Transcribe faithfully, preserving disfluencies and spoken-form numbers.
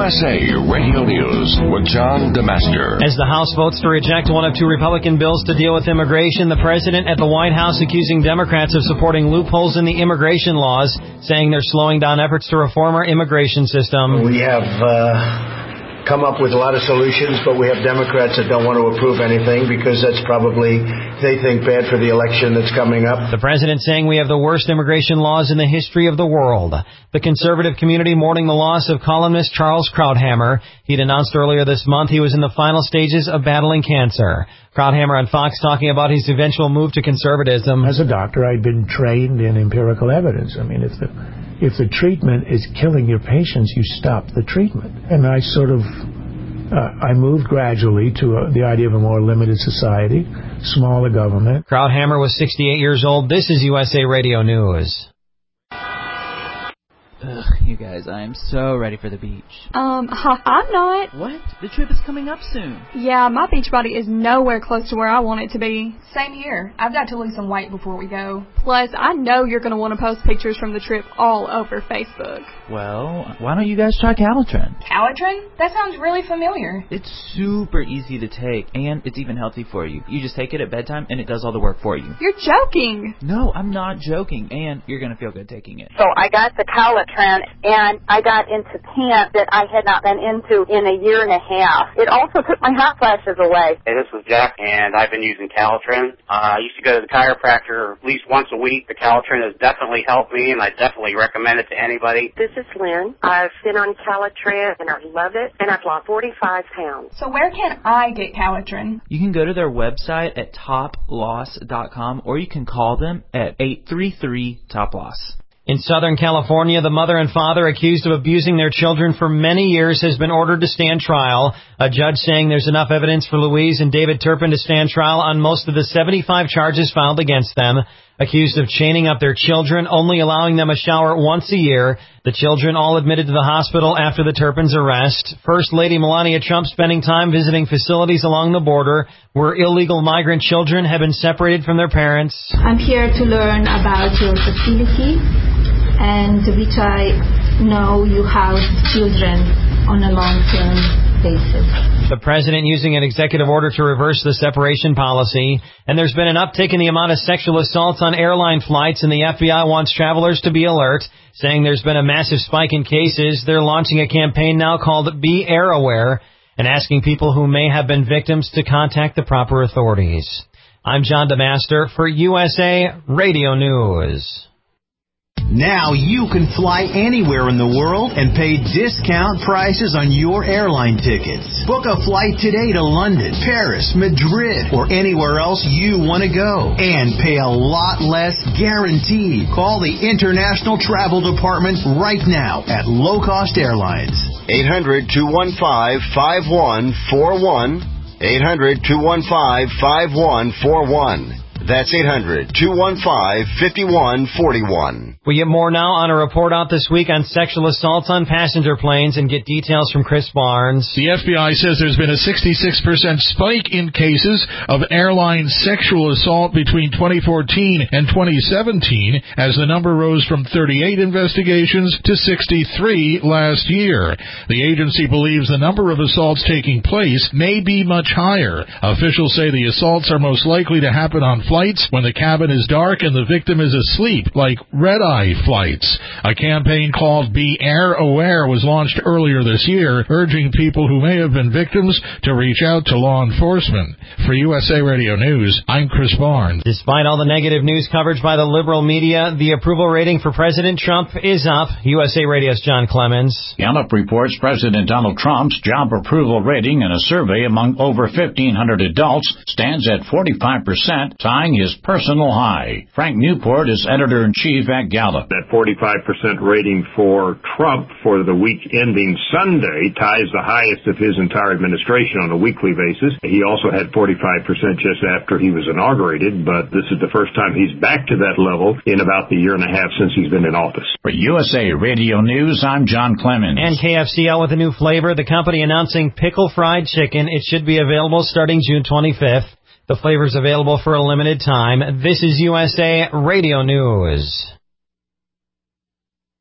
S A Radio News with John DeMaster. As the House votes to reject one of two Republican bills to deal with immigration, the president at the White House accusing Democrats of supporting loopholes in the immigration laws, saying they're slowing down efforts to reform our immigration system. We have uh, come up with a lot of solutions, but we have Democrats that don't want to approve anything because that's probably, they think, bad for the election that's coming up. The president saying we have the worst immigration laws in the history of the world. The conservative community mourning the loss of columnist Charles Krauthammer. He'd announced earlier this month he was in the final stages of battling cancer. Krauthammer on Fox talking about his eventual move to conservatism. As a doctor, I'd been trained in empirical evidence. I mean, if the if the treatment is killing your patients, you stop the treatment. And I sort of, uh, I moved gradually to uh, the idea of a more limited society, smaller government. Krauthammer was sixty-eight years old. This is U S A Radio News. Ugh, you guys, I am so ready for the beach. Um, huh, I'm not. What? The trip is coming up soon. Yeah, my beach body is nowhere close to where I want it to be. Same here. I've got to lose some weight before we go. Plus, I know you're going to want to post pictures from the trip all over Facebook. Well, why don't you guys try Calitrin? Calitrin? That sounds really familiar. It's super easy to take, and it's even healthy for you. You just take it at bedtime, and it does all the work for you. You're joking. No, I'm not joking, and you're going to feel good taking it. So I got the Calitrin, and I got into pants that I had not been into in a year and a half. It also took my hot flashes away. Hey, this is Jack, and I've been using Calitrin. Uh, I used to go to the chiropractor at least once a week. The Calitrin has definitely helped me, and I definitely recommend it to anybody. This is Lynn. I've been on Calitrin, and I love it, and I've lost forty-five pounds. So where can I get Calitrin? You can go to their website at top loss dot com, or you can call them at eight three three top loss. In Southern California, the mother and father accused of abusing their children for many years has been ordered to stand trial. A judge saying there's enough evidence for Louise and David Turpin to stand trial on most of the seventy-five charges filed against them. Accused of chaining up their children, only allowing them a shower once a year. The children all admitted to the hospital after the Turpins' arrest. First Lady Melania Trump spending time visiting facilities along the border where illegal migrant children have been separated from their parents. I'm here to learn about your facility, and which I know you house children on a long-term basis. The president using an executive order to reverse the separation policy. And there's been an uptick in the amount of sexual assaults on airline flights, and the F B I wants travelers to be alert, saying there's been a massive spike in cases. They're launching a campaign now called Be Air Aware and asking people who may have been victims to contact the proper authorities. I'm John DeMaster for U S A Radio News. Now you can fly anywhere in the world and pay discount prices on your airline tickets. Book a flight today to London, Paris, Madrid, or anywhere else you want to go. And pay a lot less guaranteed. Call the International Travel Department right now at Low Cost Airlines. eight hundred, two one five, five one four one. eight hundred, two one five, five one four one. That's eight hundred, two one five, five one four one. We get more now on a report out this week on sexual assaults on passenger planes and get details from Chris Barnes. The F B I says there's been a sixty-six percent spike in cases of airline sexual assault between twenty fourteen and twenty seventeen as the number rose from thirty-eight investigations to sixty-three last year. The agency believes the number of assaults taking place may be much higher. Officials say the assaults are most likely to happen on flights when the cabin is dark and the victim is asleep, like red-eye flights. A campaign called Be Air Aware was launched earlier this year, urging people who may have been victims to reach out to law enforcement. For U S A Radio News, I'm Chris Barnes. Despite all the negative news coverage by the liberal media, the approval rating for President Trump is up. U S A Radio's John Clemens. Gallup reports President Donald Trump's job approval rating in a survey among over fifteen hundred adults stands at forty-five percent, tying his personal high. Frank Newport is editor-in-chief at Gallup. That forty-five percent rating for Trump for the week ending Sunday ties the highest of his entire administration on a weekly basis. He also had forty-five percent just after he was inaugurated, but this is the first time he's back to that level in about the year and a half since he's been in office. For U S A Radio News, I'm John Clemens. And K F C out with a new flavor, the company announcing pickle fried chicken. It should be available starting June twenty-fifth. The flavor's available for a limited time. This is U S A Radio News.